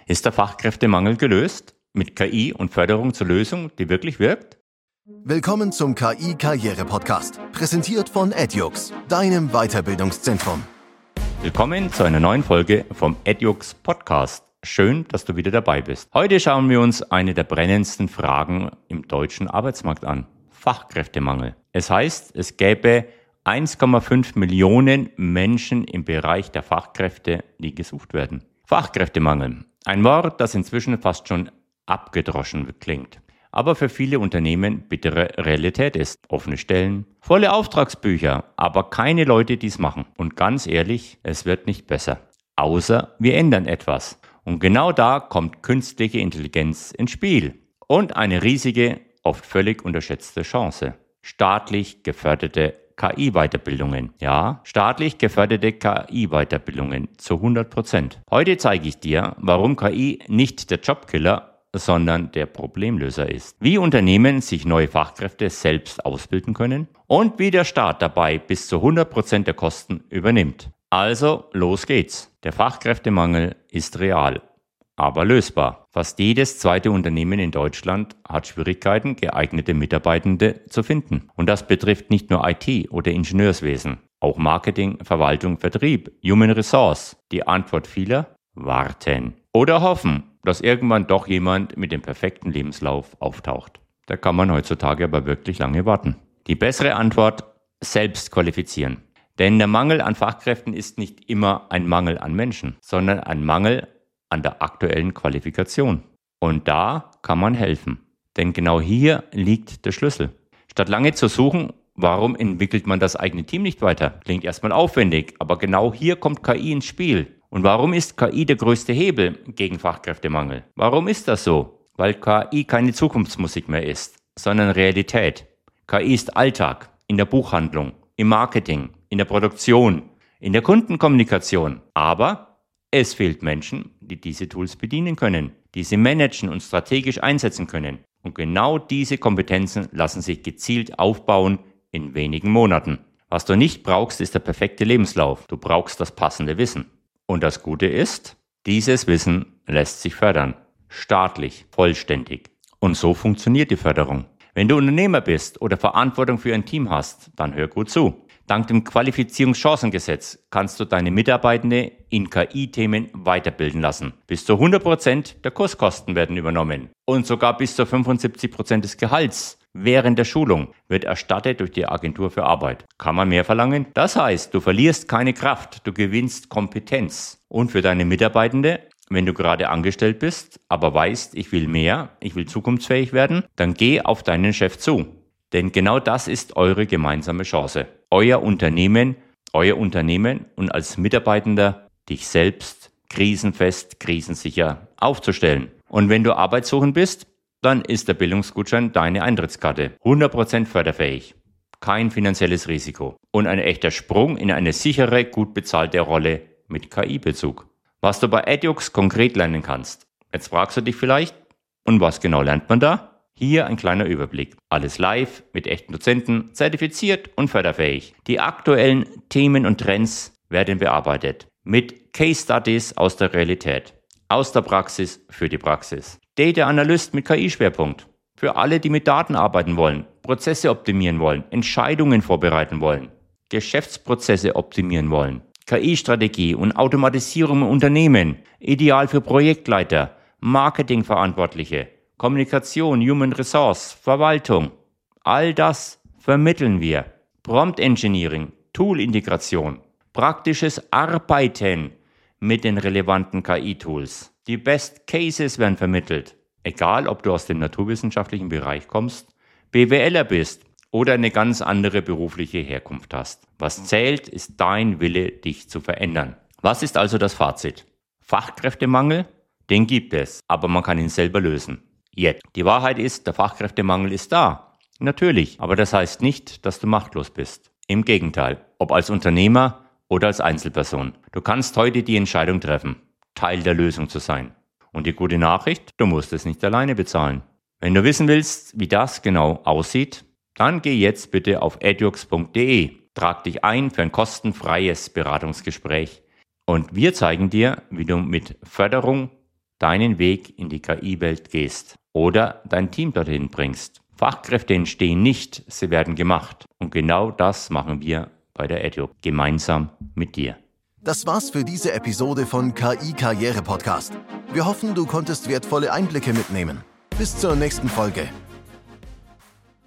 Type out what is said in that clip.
Ist der Fachkräftemangel gelöst? Mit KI und Förderung zur Lösung, die wirklich wirkt? Willkommen zum KI-Karriere-Podcast, präsentiert von Edjux, deinem Weiterbildungszentrum. Willkommen zu einer neuen Folge vom Edjux Podcast. Schön, dass du wieder dabei bist. Heute schauen wir uns eine der brennendsten Fragen im deutschen Arbeitsmarkt an. Fachkräftemangel. Es heißt, es gäbe 1,5 Millionen Menschen im Bereich der Fachkräfte, die gesucht werden. Fachkräftemangel. Ein Wort, das inzwischen fast schon abgedroschen klingt, aber für viele Unternehmen bittere Realität ist. Offene Stellen, volle Auftragsbücher, aber keine Leute, die es machen. Und ganz ehrlich, es wird nicht besser. Außer wir ändern etwas. Und genau da kommt künstliche Intelligenz ins Spiel. Und eine riesige, oft völlig unterschätzte Chance. Staatlich geförderte KI-Weiterbildungen. Ja, staatlich geförderte KI-Weiterbildungen zu 100%. Heute zeige ich dir, warum KI nicht der Jobkiller, sondern der Problemlöser ist. Wie Unternehmen sich neue Fachkräfte selbst ausbilden können und wie der Staat dabei bis zu 100% der Kosten übernimmt. Also, los geht's. Der Fachkräftemangel ist real, aber lösbar. Fast jedes zweite Unternehmen in Deutschland hat Schwierigkeiten, geeignete Mitarbeitende zu finden. Und das betrifft nicht nur IT oder Ingenieurswesen, auch Marketing, Verwaltung, Vertrieb, Human Resource. Die Antwort vieler: warten. Oder hoffen, dass irgendwann doch jemand mit dem perfekten Lebenslauf auftaucht. Da kann man heutzutage aber wirklich lange warten. Die bessere Antwort: selbst qualifizieren. Denn der Mangel an Fachkräften ist nicht immer ein Mangel an Menschen, sondern ein Mangel an der aktuellen Qualifikation. Und da kann man helfen. Denn genau hier liegt der Schlüssel. Statt lange zu suchen, warum entwickelt man das eigene Team nicht weiter? Klingt erstmal aufwendig, aber genau hier kommt KI ins Spiel. Und warum ist KI der größte Hebel gegen Fachkräftemangel? Warum ist das so? Weil KI keine Zukunftsmusik mehr ist, sondern Realität. KI ist Alltag in der Buchhandlung, im Marketing, in der Produktion, in der Kundenkommunikation. Aber es fehlt Menschen, die diese Tools bedienen können, die sie managen und strategisch einsetzen können. Und genau diese Kompetenzen lassen sich gezielt aufbauen in wenigen Monaten. Was du nicht brauchst, ist der perfekte Lebenslauf. Du brauchst das passende Wissen. Und das Gute ist, dieses Wissen lässt sich fördern. Staatlich, vollständig. Und so funktioniert die Förderung. Wenn du Unternehmer bist oder Verantwortung für ein Team hast, dann hör gut zu. Dank dem Qualifizierungschancengesetz kannst du deine Mitarbeitende in KI-Themen weiterbilden lassen. Bis zu 100% der Kurskosten werden übernommen. Und sogar bis zu 75% des Gehalts während der Schulung wird erstattet durch die Agentur für Arbeit. Kann man mehr verlangen? Das heißt, du verlierst keine Kraft, du gewinnst Kompetenz. Und für deine Mitarbeitende, wenn du gerade angestellt bist, aber weißt, ich will mehr, ich will zukunftsfähig werden, dann geh auf deinen Chef zu. Denn genau das ist eure gemeinsame Chance. Euer Unternehmen und als Mitarbeitender dich selbst krisenfest, krisensicher aufzustellen. Und wenn du arbeitssuchend bist, dann ist der Bildungsgutschein deine Eintrittskarte. 100% förderfähig. Kein finanzielles Risiko. Und ein echter Sprung in eine sichere, gut bezahlte Rolle mit KI-Bezug. Was du bei Edjux konkret lernen kannst. Jetzt fragst du dich vielleicht, und was genau lernt man da? Hier ein kleiner Überblick. Alles live, mit echten Dozenten, zertifiziert und förderfähig. Die aktuellen Themen und Trends werden bearbeitet. Mit Case Studies aus der Realität. Aus der Praxis für die Praxis. Data Analyst mit KI-Schwerpunkt. Für alle, die mit Daten arbeiten wollen, Prozesse optimieren wollen, Entscheidungen vorbereiten wollen, Geschäftsprozesse optimieren wollen. KI-Strategie und Automatisierung im Unternehmen. Ideal für Projektleiter, Marketingverantwortliche, Kommunikation, Human Resource, Verwaltung. All das vermitteln wir. Prompt Engineering, Tool-Integration, praktisches Arbeiten mit den relevanten KI-Tools. Die Best Cases werden vermittelt. Egal, ob du aus dem naturwissenschaftlichen Bereich kommst, BWLer bist oder eine ganz andere berufliche Herkunft hast. Was zählt, ist dein Wille, dich zu verändern. Was ist also das Fazit? Fachkräftemangel, den gibt es, aber man kann ihn selber lösen. Jetzt. Die Wahrheit ist, der Fachkräftemangel ist da. Natürlich, aber das heißt nicht, dass du machtlos bist. Im Gegenteil, ob als Unternehmer oder als Einzelperson. Du kannst heute die Entscheidung treffen, Teil der Lösung zu sein. Und die gute Nachricht, du musst es nicht alleine bezahlen. Wenn du wissen willst, wie das genau aussieht, dann geh jetzt bitte auf edjux.de, trag dich ein für ein kostenfreies Beratungsgespräch und wir zeigen dir, wie du mit Förderung deinen Weg in die KI-Welt gehst oder dein Team dorthin bringst. Fachkräfte entstehen nicht, sie werden gemacht. Und genau das machen wir bei der Edyux gemeinsam mit dir. Das war's für diese Episode von KI Karriere Podcast. Wir hoffen, du konntest wertvolle Einblicke mitnehmen. Bis zur nächsten Folge.